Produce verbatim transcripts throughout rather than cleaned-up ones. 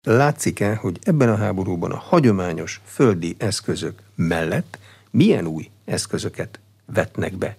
Látszik-e, hogy ebben a háborúban a hagyományos földi eszközök mellett milyen új eszközöket vetnek be?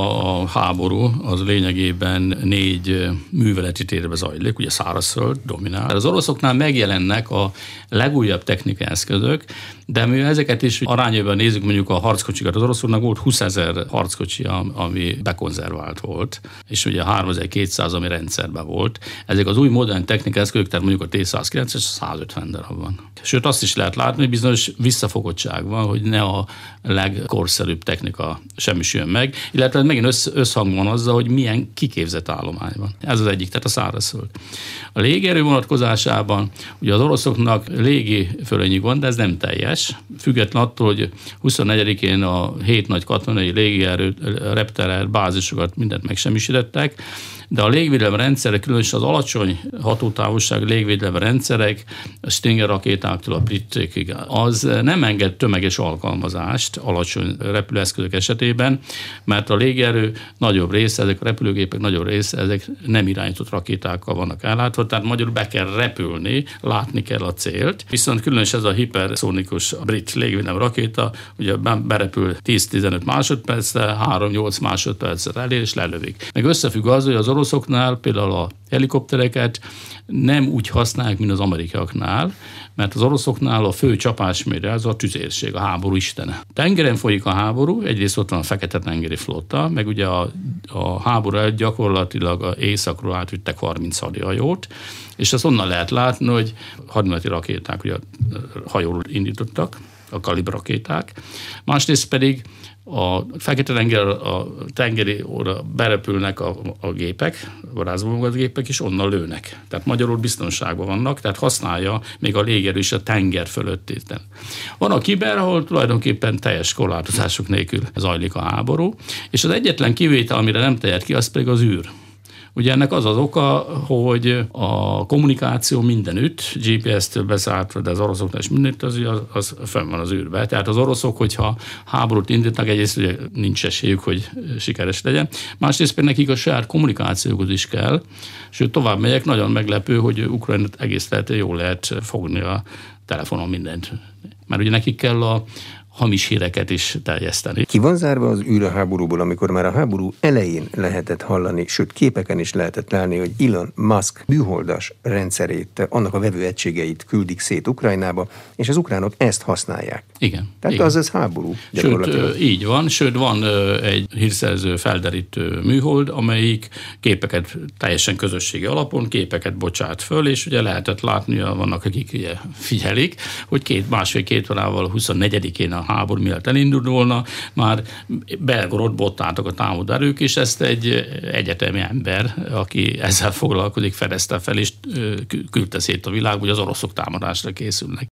A háború az lényegében négy műveleti térbe zajlik, ugye szárazföld dominál. Az oroszoknál megjelennek a legújabb technikai eszközök, de mi ezeket is arányában nézzük, mondjuk a harckocsikat. Az oroszoknak volt húszezer harckocsi, ami bekonzervált volt, és ugye háromezer-kétszáz, ami rendszerben volt. Ezek az új modern technikai eszközök, tehát mondjuk a té százkilencven százötven darab van. Sőt, azt is lehet látni, hogy bizonyos visszafogottság van, hogy ne a legkorszerűbb technika semmisüljön meg, illetve megint össz, összhangban azzal, hogy milyen kiképzett állomány van. Ez az egyik, tehát a szárazföld. A légierő vonatkozásában ugye az oroszoknak légi fölényük van, de ez nem teljes. Független attól, hogy huszonnegyedikén a hét nagy katonai légierő repterer bázisokat mindent megsemmisítettek, de a légvédelmi rendszerek, különösen az alacsony hatótávolságú légvédelmi rendszerek, a Stinger rakétáktól a britekig, az nem enged tömeges alkalmazást alacsony repülőeszközök esetében, mert a légierő nagyobb része, ezek a repülőgépek nagyobb része, ezek nem irányított rakétákkal vannak ellátva, tehát magyarul be kell repülni, látni kell a célt. Viszont különösen ez a hiperszónikus brit légvédelmi rakéta, ugye berepül tíz-tizenöt másodpercre, három-nyolc másodpercre elér és lelövik. Meg összefügg az, hogy az oroszoknál például a helikoptereket nem úgy használják, mint az amerikaiaknál, mert az oroszoknál a fő csapásmérő az a tüzérség, a háború istene. Tengeren folyik a háború, egyrészt ott van a Fekete-tengeri flotta, meg ugye a, a háború előtt gyakorlatilag északról átvittek harminc hadihajót, és azt onnan lehet látni, hogy hadműveleti rakéták ugye hajóról indítottak, a kalibr rakéták, másrészt pedig a Fekete-tenger, a tengeri óra berepülnek a, a gépek, a varázsbombolt gépek, és onnan lőnek. Tehát magyarul biztonságban vannak, tehát használja még a légierő is a tenger fölött. Van a kiber, ahol tulajdonképpen teljes korlátozások nélkül zajlik a háború, és az egyetlen kivétel, amire nem teljed ki, az pedig az űr. Ugye ennek az az oka, hogy a kommunikáció mindenütt, gé pé es-től beszálltva, de az oroszoknál is mindenütt az, az, az fenn van az űrben. Tehát az oroszok, hogyha háborút indítanak, egyrészt ugye nincs esélyük, hogy sikeres legyen. Másrészt pedig nekik a saját kommunikációhoz is kell. Sőt, tovább megyek, nagyon meglepő, hogy Ukrajnát egész lehet, jól lehet fogni a telefonon mindent. Mert ugye nekik kell a hamis híreket is terjeszteni. Ki van zárva az űr a háborúból, amikor már a háború elején lehetett hallani, sőt képeken is lehetett látni, hogy Elon Musk műholdas rendszerét, annak a vevőegységeit küldik szét Ukrajnába, és az ukránok ezt használják. Igen. Tehát igen. az ez háború. Sőt, így van, sőt van egy hírszerző felderítő műhold, amelyik képeket teljesen közösségi alapon, képeket bocsát föl, és ugye lehetett látni, vannak akik ugye figyelik, hogy két, másfél-két órával huszonnegyedikén a háború miatt elindult volna, már Belgorod bottáltak a támadó erők, és ezt egy egyetemi ember, aki ezzel foglalkozik, fedezte fel, és küldte szét a világba, hogy az oroszok támadásra készülnek.